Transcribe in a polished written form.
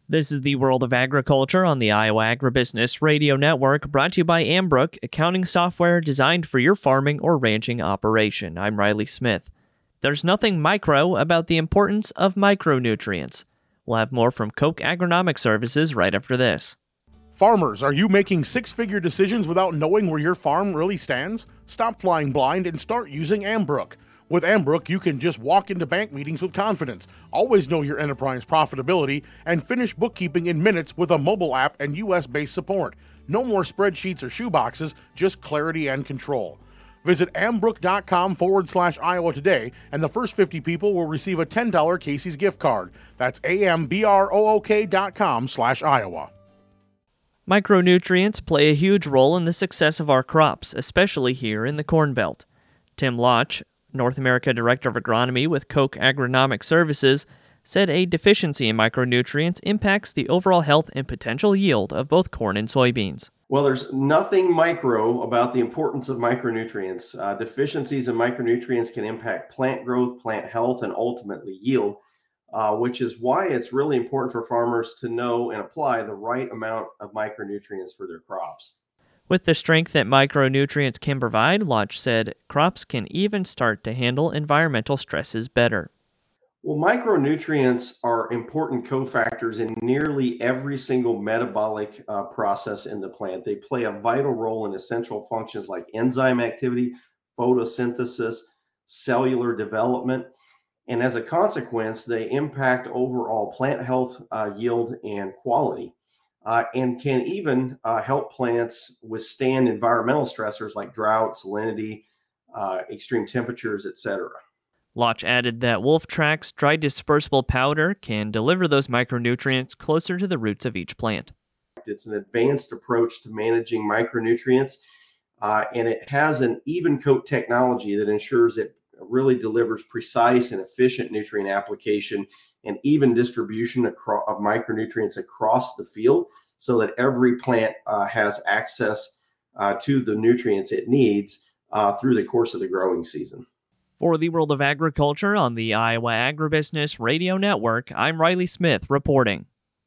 This is the World of Agriculture on the Iowa Agribusiness Radio Network, brought to you by Ambrook, accounting software designed for your farming or ranching operation. I'm Riley Smith. There's nothing micro about the importance of micronutrients. We'll have more from Koch Agronomic Services right after this. Farmers, are you making six-figure decisions without knowing where your farm really stands? Stop flying blind and start using Ambrook. With Ambrook, you can just walk into bank meetings with confidence, always know your enterprise profitability, and finish bookkeeping in minutes with a mobile app and US-based support. No more spreadsheets or shoeboxes, just clarity and control. Visit ambrook.com/Iowa today, and the first 50 people will receive a $10 Casey's gift card. That's ambrook.com/Iowa. Micronutrients play a huge role in the success of our crops, especially here in the Corn Belt. Tim Loch, North America Director of Agronomy with Koch Agronomic Services, said a deficiency in micronutrients impacts the overall health and potential yield of both corn and soybeans. Well, there's nothing micro about the importance of micronutrients. Deficiencies in micronutrients can impact plant growth, plant health, and ultimately yield, which is why it's really important for farmers to know and apply the right amount of micronutrients for their crops. With the strength that micronutrients can provide, Loch said, crops can even start to handle environmental stresses better. Well, micronutrients are important cofactors in nearly every single metabolic process in the plant. They play a vital role in essential functions like enzyme activity, photosynthesis, cellular development, and as a consequence, they impact overall plant health, yield, and quality. And can even help plants withstand environmental stressors like drought, salinity, extreme temperatures, etc. Loch added that Wolftrax dry dispersible powder can deliver those micronutrients closer to the roots of each plant. It's an advanced approach to managing micronutrients, and it has an even coat technology that ensures it really delivers precise and efficient nutrient application and even distribution of micronutrients across the field so that every plant has access to the nutrients it needs through the course of the growing season. For the World of Agriculture on the Iowa Agribusiness Radio Network, I'm Riley Smith reporting.